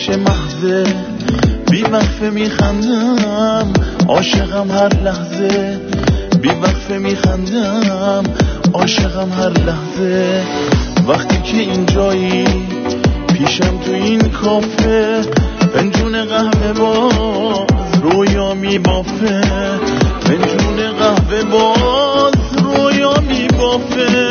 عشق محضه، بی وقفه میخندم، عاشقم هر لحظه، بی وقفه میخندم، عاشقم هر لحظه. وقتی که اینجایی پیشم تو این کافه، فنجون قهوه باز رویا میبافه، فنجون قهوه باز رویا میبافه.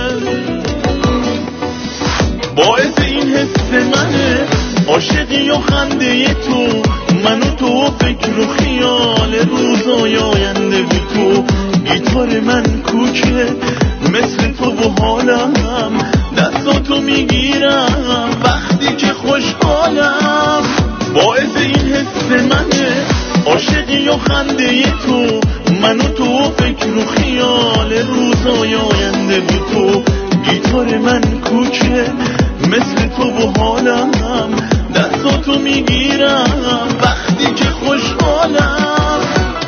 باعث این حس منه عاشقی و خنده تو، من و تو فکر و خیال روزای آینده بی تو. گیتار من کوچه مثل تو و حالم، دستاتو میگیرم وقتی که خوشحالم. باعث این حس منه عاشقی و خنده تو، من و تو فکر و خیال روزای آینده بی تو. گیتار من کوچه مثل تو و حالم، دستاتو میگیرم وقتی که خوشحالم.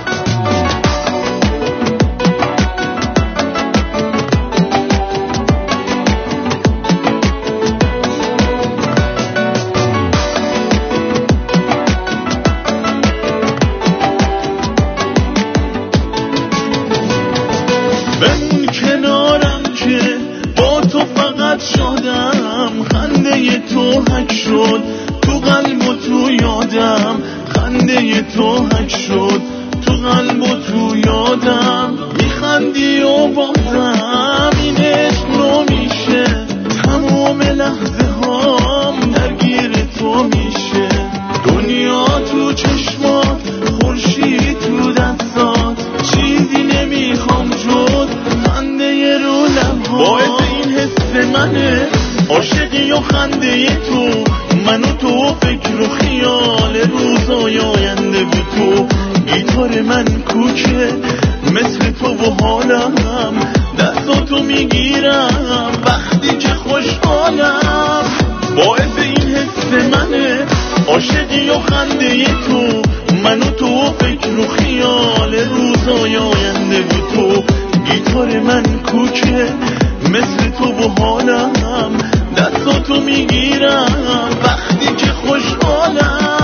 بمون کنارم که با تو فقط شادم، خنده تو حک شد تو قلب و تو یادم، خنده تو حک شد تو قلب و تو یادم. میخندی و بازم این عشق رو میشه، تمام لحظه هام درگیر تو میشه. دنیا تو چشمات، خورشید تو دستات، چیزی نمیخوام جز خنده رو لبهات. باعث این حس منه عاشقی و خنده تو، من و تو فکر و خیال روزای آینده بی تو. گیتار من کوچه مثل تو و حالم، دستاتو میگیرم وقتی که خوشحالم. باعث این حس منه عاشقی و خنده تو، من و تو فکر و خیال روزای آینده بی تو. گیتار من کوچه مثل تو و حالم، دستاتو میگیرم وقتی که خوشحالم.